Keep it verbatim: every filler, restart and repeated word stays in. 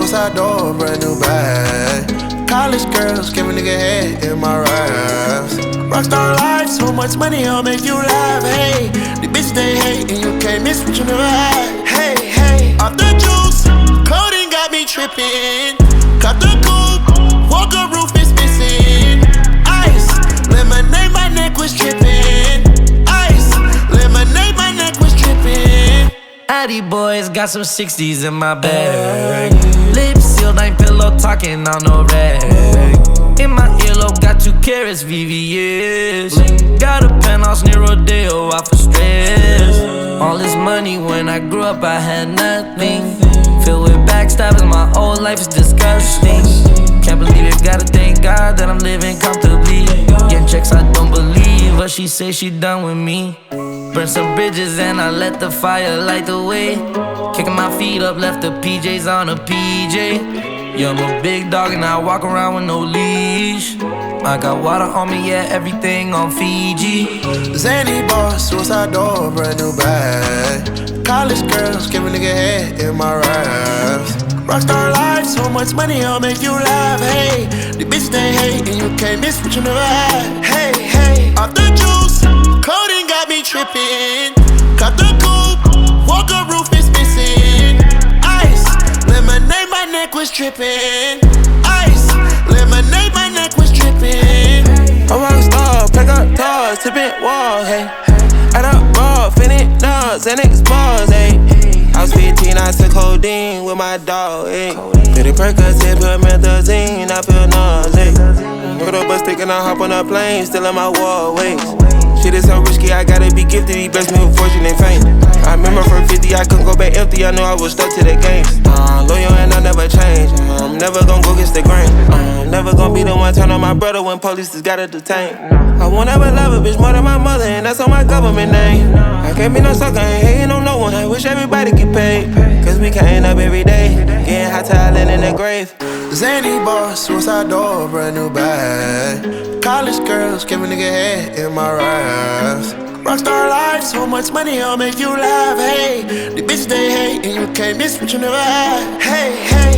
suicide door, brand new bag. College girls give a nigga head in my raps. Rockstar life, so much money, I'll make you laugh. Hey, the bitches they hate, and you can't miss what you never had. Hey, hey, off the juice, clothing got me tripping. Cut the coupe, Walker roof is missing. Ice, lemonade, my neck was tripping. Ice, lemonade, my neck was tripping. Addy boys got some sixties in my bag. Lips sealed, ain't pillow talking on no rag. In my earlobe, got two carats, V V S. Got a penthouse near Rodeo, out for stress. All this money, when I grew up, I had nothing. Filled with backstabbing, my whole life is disgusting. Can't believe it, gotta thank God that I'm living comfortably. Getting checks, I don't believe, but she say she done with me. Burn some bridges and I let the fire light the way. Kicking my feet up, left the P Js on a P J. Yeah, I'm a big dog and I walk around with no leash. I got water on me, yeah, everything on Fiji. Zany boss, suicide door, brand new bag. College girls give a nigga head in my raps. Rockstar life, so much money, I'll make you laugh. Hey, the bitches they hate, and you can't miss what you never had. Hey, hey, off the juice, clothing got me tripping. Cut the coupe, Walker roof is missing. Ice, lemonade, my neck was tripping. Ice, lemonade, my neck was tripping. I'm a rockstar, pack up toys, tipping walls, hey. Add up raw, finish nuts, and expose, hey. I was fifteen, I took codeine with my dog, ayy. Pretty Percocet, put methazine, I feel nauseous. Put up a stick and I hop on a plane, still in my wallways. Shit is so risky, I gotta be gifted, he blessed me with fortune and fame. I remember from fifty, I couldn't go back empty, I knew I was stuck to the game. Uh, loyal and I never change, I'm never gonna go against the grain. Uh, I'm never gonna be the one turn on my brother when police just gotta detain. I won't ever love a bitch more than my mother, and that's on my government name. I can't be no sucker, ain't hating on no one, I wish everybody get paid. Cause we can't up every day, getting hot talent in the grave. Zany boss, suicide door, brand new bag. College girls give a nigga head in my raps. Rockstar life, so much money, I'll make you laugh. Hey, the bitches they hate, and you can't miss what you never had. Hey, hey.